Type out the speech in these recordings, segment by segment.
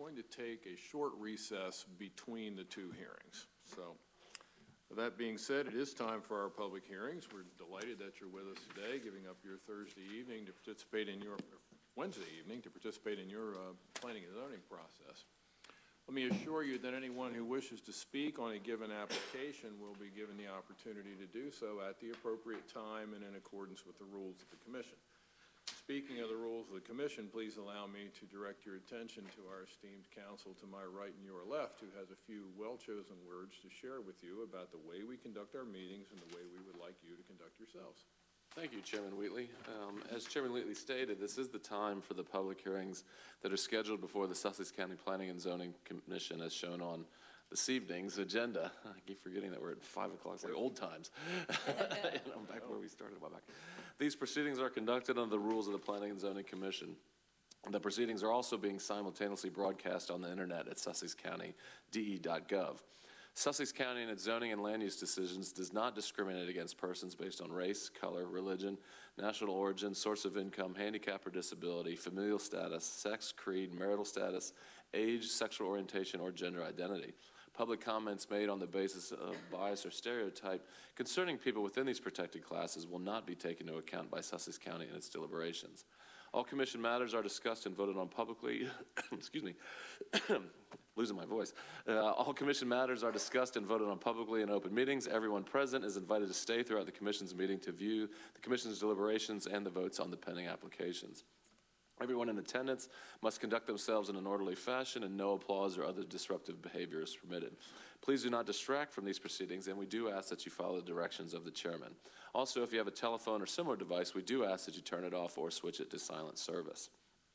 going to take a short recess between the two hearings. So, with that being said, it is time for our public hearings. We're delighted that you're with us today, giving up your Thursday evening to participate in your Wednesday evening to participate in your planning and zoning process. Let me assure you that anyone who wishes to speak on a given application will be given the opportunity to do so at the appropriate time and in accordance with the rules of the Commission. Speaking of the rules of the Commission, please allow me to direct your attention to our esteemed counsel to my right and your left, who has a few well-chosen words to share with you about the way we conduct our meetings and the way we would like you to conduct yourselves. Thank you, Chairman Wheatley. As Chairman Wheatley stated, this is the time for the public hearings that are scheduled before the Sussex County Planning and Zoning Commission, as shown on this evening's agenda. I keep forgetting that we're at 5 o'clock. It's like old times. I'm back where we started a while back. These proceedings are conducted under the rules of the Planning and Zoning Commission. The proceedings are also being simultaneously broadcast on the internet at sussexcountyde.gov. Sussex County in its zoning and land use decisions does not discriminate against persons based on race, color, religion, national origin, source of income, handicap or disability, familial status, sex, creed, marital status, age, sexual orientation, or gender identity. Public comments made on the basis of bias or stereotype concerning people within these protected classes will not be taken into account by Sussex County in its deliberations. All Commission matters are discussed and voted on publicly. Excuse me. Losing my voice. All Commission matters are discussed and voted on publicly in open meetings. Everyone present is invited to stay throughout the Commission's meeting to view the Commission's deliberations and the votes on the pending applications. Everyone in attendance must conduct themselves in an orderly fashion, and no applause or other disruptive behavior is permitted. Please do not distract from these proceedings, and we do ask that you follow the directions of the chairman. Also, if you have a telephone or similar device, we do ask that you turn it off or switch it to silent service.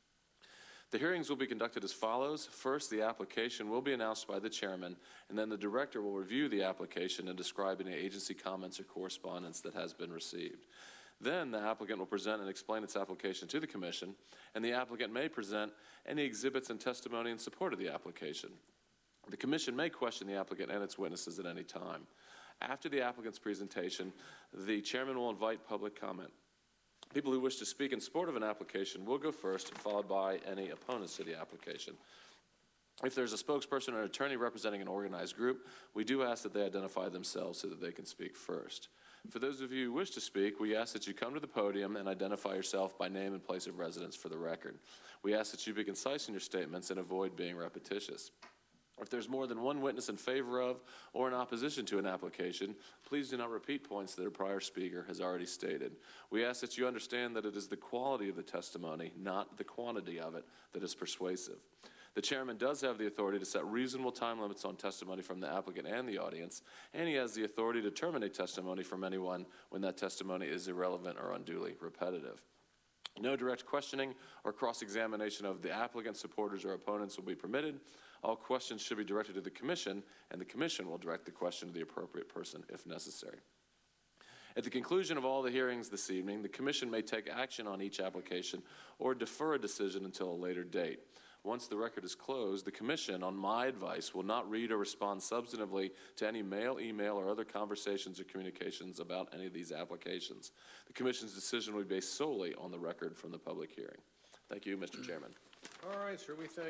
The hearings will be conducted as follows. First, the application will be announced by the chairman, and then the director will review the application and describe any agency comments or correspondence that has been received. Then the applicant will present and explain its application to the Commission, and the applicant may present any exhibits and testimony in support of the application. The Commission may question the applicant and its witnesses at any time. After the applicant's presentation, the chairman will invite public comment. People who wish to speak in support of an application will go first, followed by any opponents to the application. If there's a spokesperson or an attorney representing an organized group, we do ask that they identify themselves so that they can speak first. For those of you who wish to speak, we ask that you come to the podium and identify yourself by name and place of residence for the record. We ask that you be concise in your statements and avoid being repetitious. If there's more than one witness in favor of or in opposition to an application, please do not repeat points that a prior speaker has already stated. We ask that you understand that it is the quality of the testimony, not the quantity of it, that is persuasive. The chairman does have the authority to set reasonable time limits on testimony from the applicant and the audience, and he has the authority to terminate testimony from anyone when that testimony is irrelevant or unduly repetitive. No direct questioning or cross-examination of the applicant, supporters, or opponents will be permitted. All questions should be directed to the Commission, and the Commission will direct the question to the appropriate person if necessary. At the conclusion of all the hearings this evening, the Commission may take action on each application or defer a decision until a later date. Once the record is closed, the Commission, on my advice, will not read or respond substantively to any mail, email, or other conversations or communications about any of these applications. The Commission's decision will be based solely on the record from the public hearing. Thank you, Mr. Chairman. All right, sir. We thank